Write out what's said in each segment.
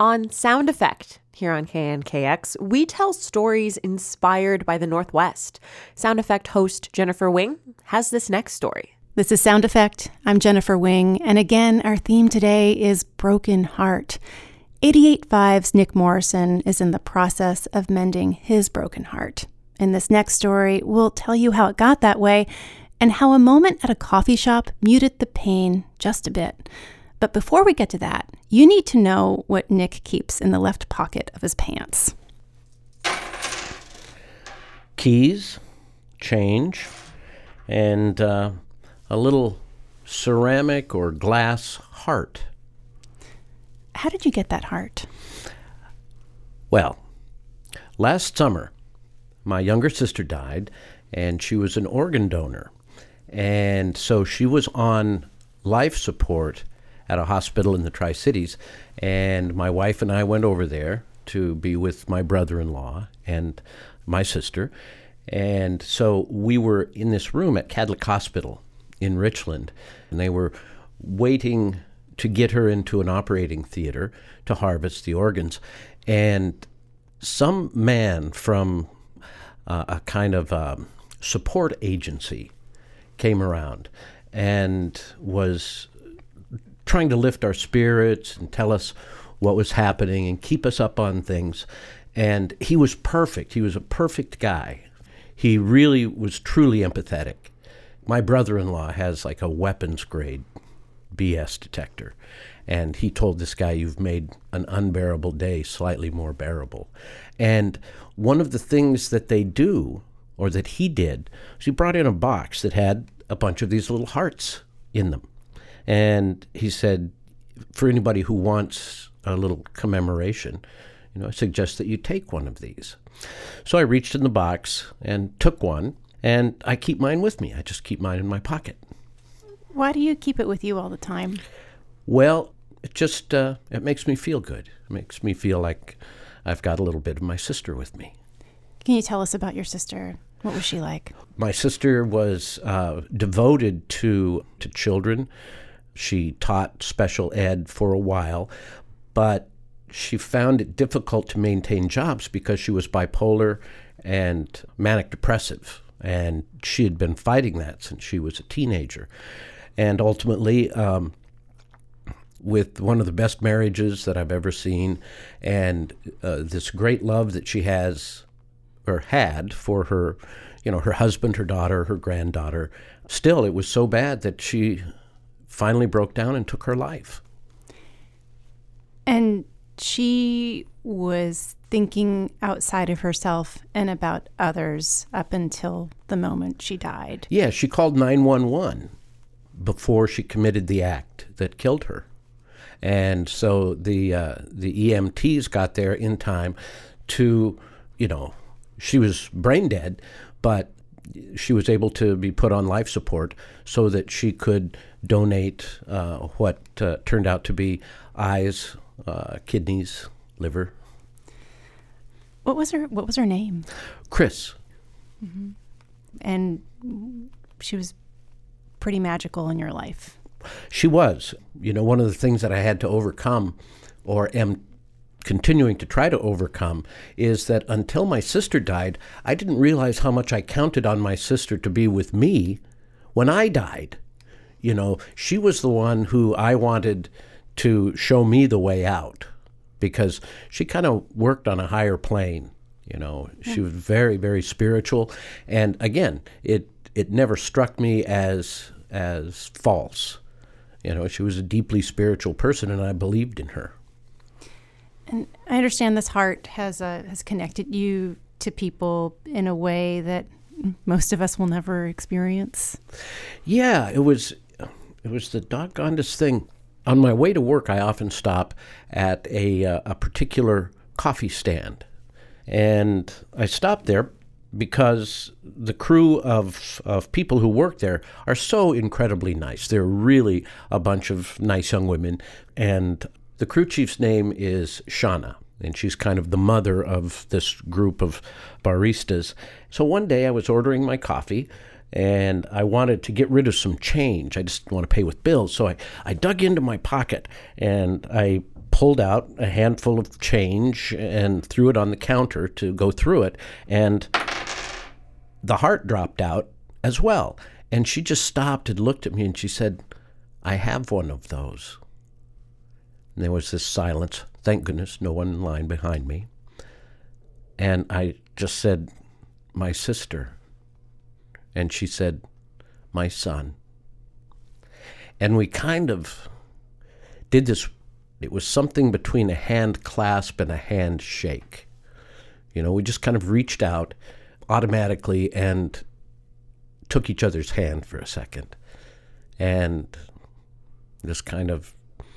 On Sound Effect, here on KNKX, we tell stories inspired by the Northwest. Sound Effect host Jennifer Wing has this next story. This is Sound Effect. I'm Jennifer Wing, and again, our theme today is Broken Heart. 88.5's Nick Morrison is in the process of mending his broken heart. In this next story, we'll tell you how it got that way and how a moment at a coffee shop muted the pain just a bit. But before we get to that, you need to know what Nick keeps in the left pocket of his pants. Keys, change, and a little ceramic or glass heart. How did you get that heart? Well, last summer, my younger sister died, and she was an organ donor. And so she was on life support at a hospital in the Tri-Cities, and my wife and I went over there to be with my brother-in-law and my sister. And so we were in this room at Catholic Hospital in Richland, and they were waiting to get her into an operating theater to harvest the organs. And some man from a kind of support agency came around and was trying to lift our spirits and tell us what was happening and keep us up on things. And he was perfect. He was a perfect guy. He really was truly empathetic. My brother-in-law has like a weapons grade BS detector. And he told this guy, "You've made an unbearable day slightly more bearable." And one of the things that they do, or that he did, was he brought in a box that had a bunch of these little hearts in them. And he said, for anybody who wants a little commemoration, I suggest that you take one of these. So I reached in the box and took one, and I keep mine with me. I just keep mine in my pocket. Why do you keep it with you all the time? Well, it just, it makes me feel good. It makes me feel like I've got a little bit of my sister with me. Can you tell us about your sister? What was she like? My sister was devoted to children. She taught special ed for a while, but she found it difficult to maintain jobs because she was bipolar and manic depressive, and she had been fighting that since she was a teenager. And ultimately, with one of the best marriages that I've ever seen, and this great love that she has or had for her, her husband, her daughter, her granddaughter, still it was so bad that she finally broke down and took her life. And she was thinking outside of herself and about others up until the moment she died. Yeah, she called 911 before she committed the act that killed her. And so the EMTs got there in time to, she was brain dead, but she was able to be put on life support so that she could donate what turned out to be eyes, kidneys, liver. What was her name? Chris. Mm-hmm. And she was pretty magical in your life. She was. One of the things that I had to overcome, or am continuing to try to overcome, is that until my sister died, I didn't realize how much I counted on my sister to be with me when I died. She was the one who I wanted to show me the way out, because she kind of worked on a higher plane. She was very, very spiritual. And again, it never struck me as false. She was a deeply spiritual person, and I believed in her. And I understand this heart has connected you to people in a way that most of us will never experience. Yeah, it was the doggonedest thing. On my way to work, I often stop at a particular coffee stand. And I stopped there because the crew of people who work there are so incredibly nice. They're really a bunch of nice young women. And the crew chief's name is Shauna, and she's kind of the mother of this group of baristas. So one day I was ordering my coffee, and I wanted to get rid of some change. I just want to pay with bills. So I dug into my pocket, and I pulled out a handful of change and threw it on the counter to go through it, and the heart dropped out as well. And she just stopped and looked at me and she said, "I have one of those." And there was this silence. Thank goodness, no one in line behind me. And I just said, "My sister." And she said, "My son." And we kind of did this. It was something between a hand clasp and a hand shake. We just kind of reached out automatically and took each other's hand for a second. And just kind of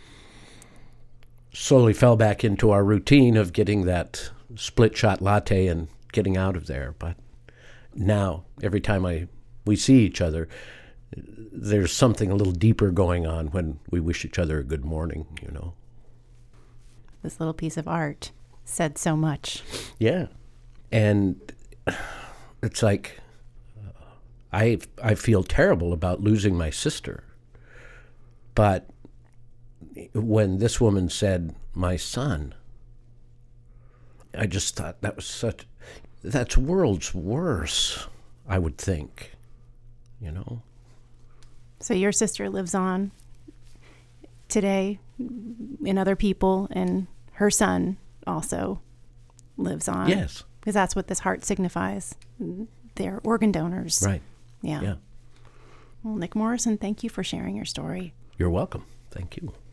slowly fell back into our routine of getting that split shot latte and getting out of there. But now, every time we see each other, there's something a little deeper going on when we wish each other a good morning, This little piece of art said so much. Yeah. And it's like, I feel terrible about losing my sister. But when this woman said, "My son," I just thought that's worlds worse, I would think, So your sister lives on today in other people, and her son also lives on. Yes. Because that's what this heart signifies. They're organ donors. Right. Yeah. Well, Nick Morrison, thank you for sharing your story. You're welcome. Thank you.